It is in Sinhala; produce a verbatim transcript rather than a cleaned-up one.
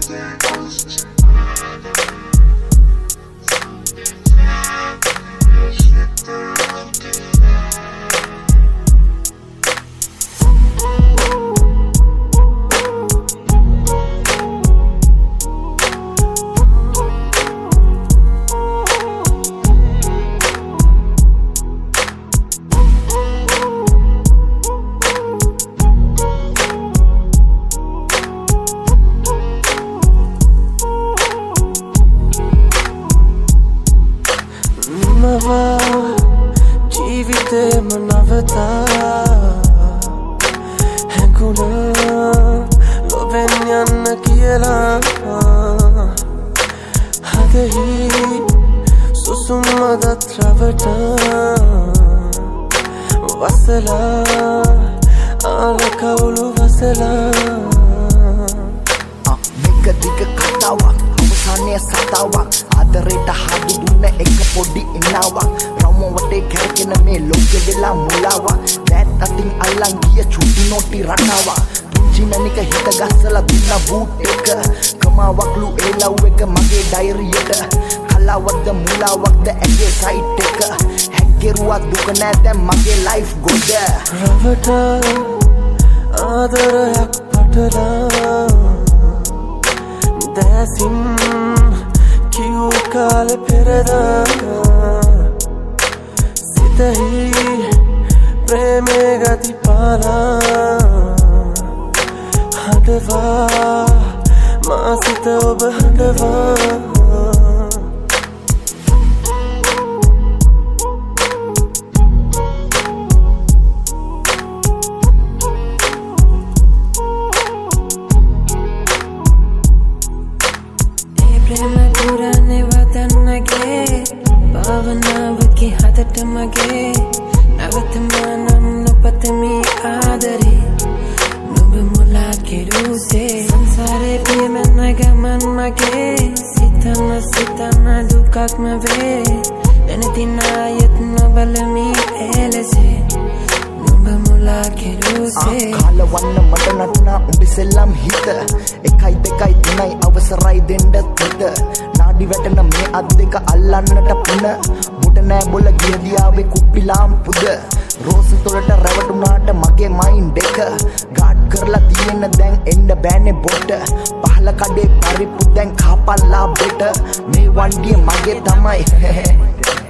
जीविते मनवता हैकुना लोभेन्यन कियला हदही सुसुमदत रवटा वसला आलकौलु वसला मेक दिक कटावा අවසානයේ සතාවක් ආදරයට හදු දුන්න එක පොඩි ඉන්නාවක් රවුම වටේ කැරකෙන මේ ලෝකෙ වෙලා මුලාවක් දැත් අතින් අල්ලන් ගිය චුටි නොටි රටාවක් පුංචිනනික හිත ගස්සලා දුන්න බූට් එක කමාවක්ලු ඒ ලව් එක මගේ ඩයරියට කලාවක්ද මුලාවක්ද ඇගේ සයිට් එක හැක්කෙරුවා දුක නෑ දැන් මගේ ලයිෆ් ගොඩ රවට ආදරයක් පටලා Dancing kiu kale perda sitahi preme gati pala handva masita ob handva प्रेम पुराने वतन नगे भावनाव की हदट मगे नवत मानम नपतमी आदरे नुब मुला के रूसे संसारे प्रेम नगमन मगे सितन सितन दुकाक मवे दनतिना यत्न बलमी एलसे नुब मुला के रूसे කාල වන්න මට නටනා උඹිසෙල්ලම් හිත එකයි දෙකයි තුනයි අවසරයි දෙන්න තිත නාඩි වැටෙන මේ අත් දෙක අල්ලන්නට පුන මුට නෑ බොල ගියදියාවේ කුප්පිලාම් පුද රෝස තොලට රැවටුනාට මගේ මයින්ඩ් එක ගාඩ් කරලා තියෙන දැන් එන්න බෑනේ බොට පහල කඩේ පරිප්පු දැන් කාපල්ලා බෙට මේ වන්ඩිය මගේ තමයි